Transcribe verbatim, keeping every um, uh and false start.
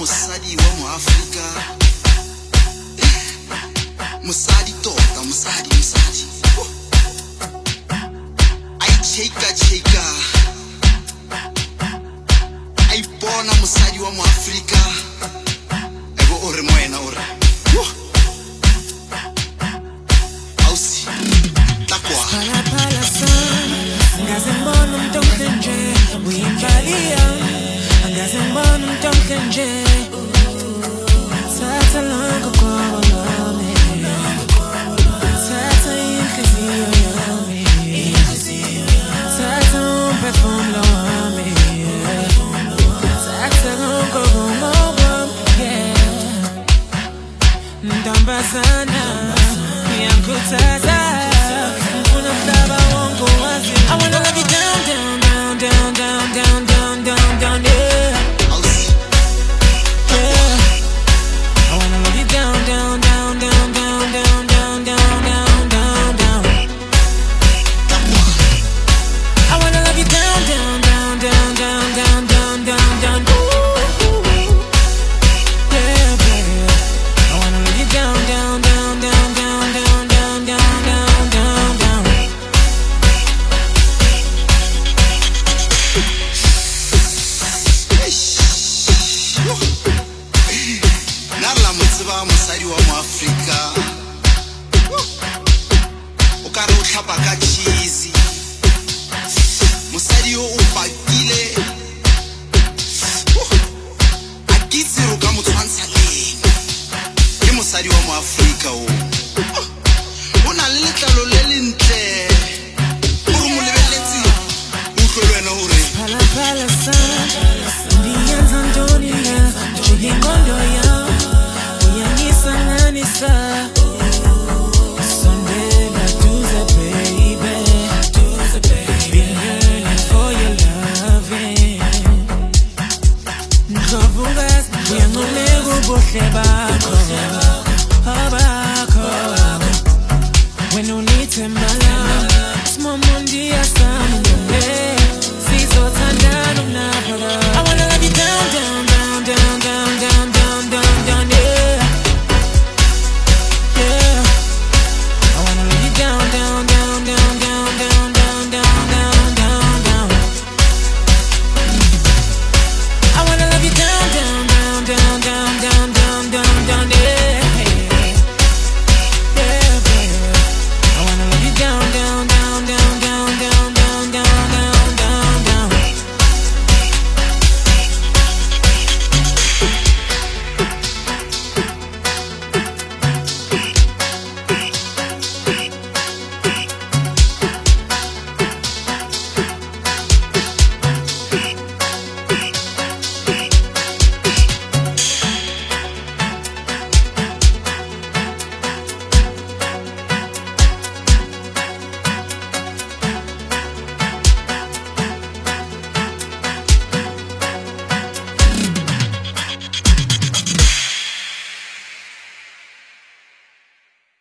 musadi wa mu Africa. Musadi tota, musadi, musadi. Ai cheka cheka. Ai bona musadi wa mu Africa. Ego ore moena ore. Ausi. Takwa. Pala pala sana. Ngazembona umntomhle nje. Uyimbalia. Ngazembona umntomhle nje. Thatha lonke kwami. Thatha inhliziyo yami. Thatha umphefumulo wami. Thatha lonke kwami. Ntombazana ngiyakhuthaza. Ngifuna umhlaba wonke wazi. I wanna love you down, down, down, down, down, down, down, down, down, yeah. Down, down, down, down, down, down, down, down, down, down, down. I wanna love you down, down, down, down, down, down, down, down, down. Ooh, yeah, baby. I wanna love you down, down, down, down, down, down, down, down, down, down, down. Nala mutsiba musadi wa mu Africa. O ka re o tlhapa ka cheese. Musadi yo o pakile. A kitse ro ka motshwantsha leng. Ke musadi wa mu Africa o. O na le letlalo le lentle. O re mo lebeletse. O tlwelena hore. Pala pala sana. Ndiyanza ndonina. Jigimondo ya. Nisa, Sunday back to the baby, to the baby. Been yearning for your loving. Nkavugas, uyangolego bohle bakho, bakho. When you need to mala, smomundi asambe, sizothandana unaphala. I wanna love you down, down, down, down, down, down, down, down, down.